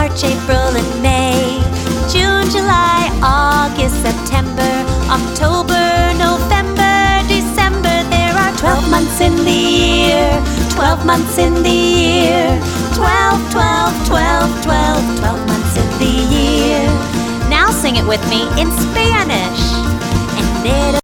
March, April, and May. June, July, August, September, October, November, December. There are 12 months in the year, 12 months in the year. 12, 12, 12, 12, 12 months in the year. Now sing it with me in Spanish. Enero.